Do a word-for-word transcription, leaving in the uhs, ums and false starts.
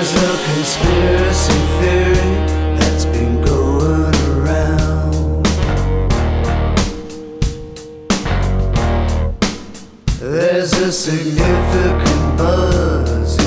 There's a conspiracy theory that's been going around. There's a significant buzz